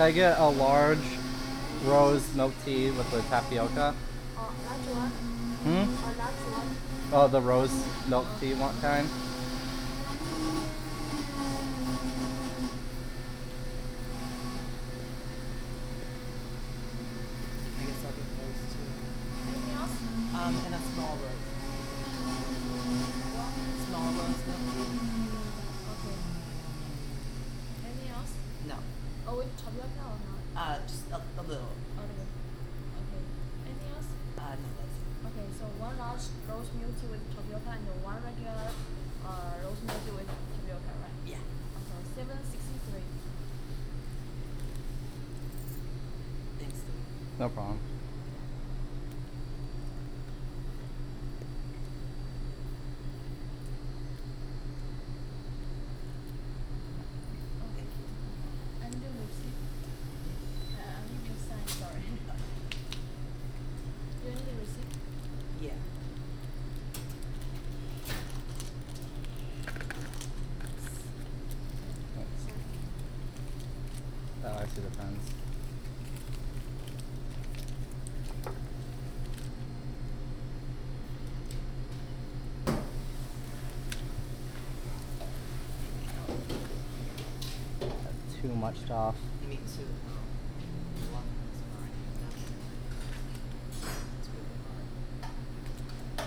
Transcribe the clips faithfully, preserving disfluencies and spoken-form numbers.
Can I get a large rose milk tea with the tapioca? Oh, large one? Hmm? A large one? Oh, the rose milk tea one kind? I guess I'll get those too. Anything else? Um, and a small rose. Small rose milk tea? Okay. Anything else? No. Oh, with tapioca or not? Uh, just a, a little. A little. Okay. Anything else? Uh, no, that's it. Okay, so one large rose milk tea with tapioca and one regular uh, rose milk tea with tapioca, right? Yeah. Okay, seven sixty-three. Thanks, Steve. No problem. Thank you. And the receipt. Uh, I need you to sign, sorry. Do you need the receipt? Yeah. Oh, I see the pens. Too much stuff. Me too. One is fine. It's really hard.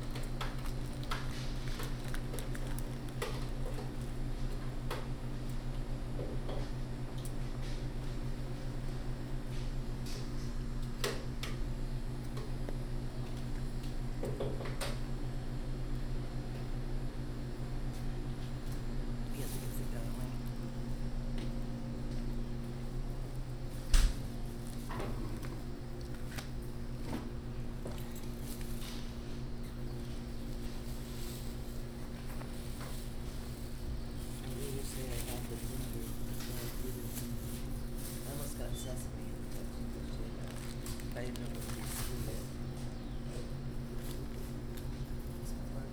I guess we can sit that way. I really say I had the ginger, that's why I did it. I almost got sesame and that ginger shit. I didn't know it would be sweet. It's hard.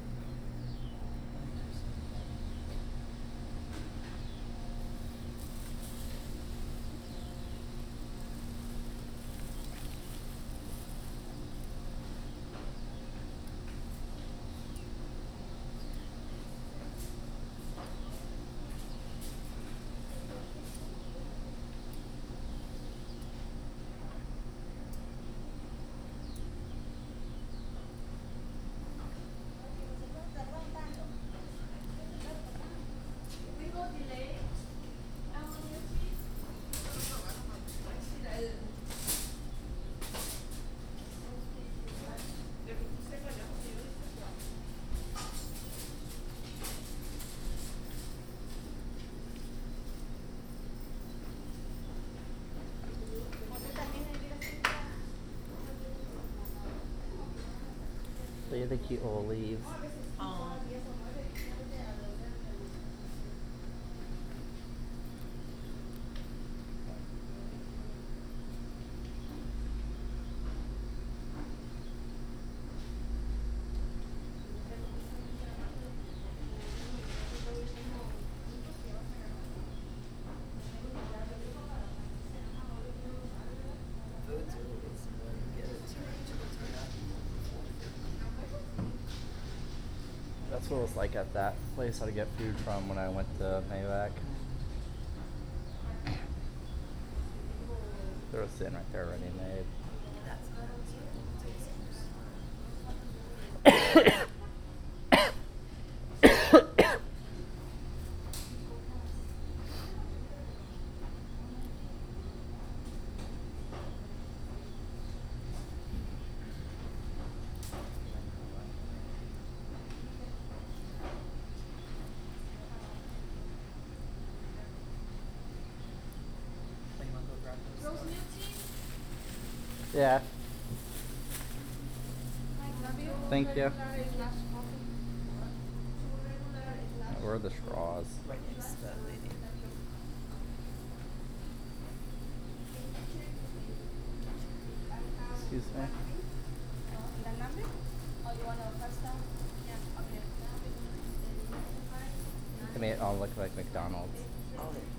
Do you think he will leave? Um, food's really good somewhere to get it turned to the turn up. That's what it was like at that place I would get food from when I went to Mayovac. They were sitting right there ready made. That's good. Wait, you wanna go grab those? Rose milk tea? Yeah. Love you. Thank you. Regular is last coffee. Where are the straws? Right next to that lady. Excuse me. The number? Oh, you want a first time? Yeah. Okay. To me, it all looked like McDonald's. Oh,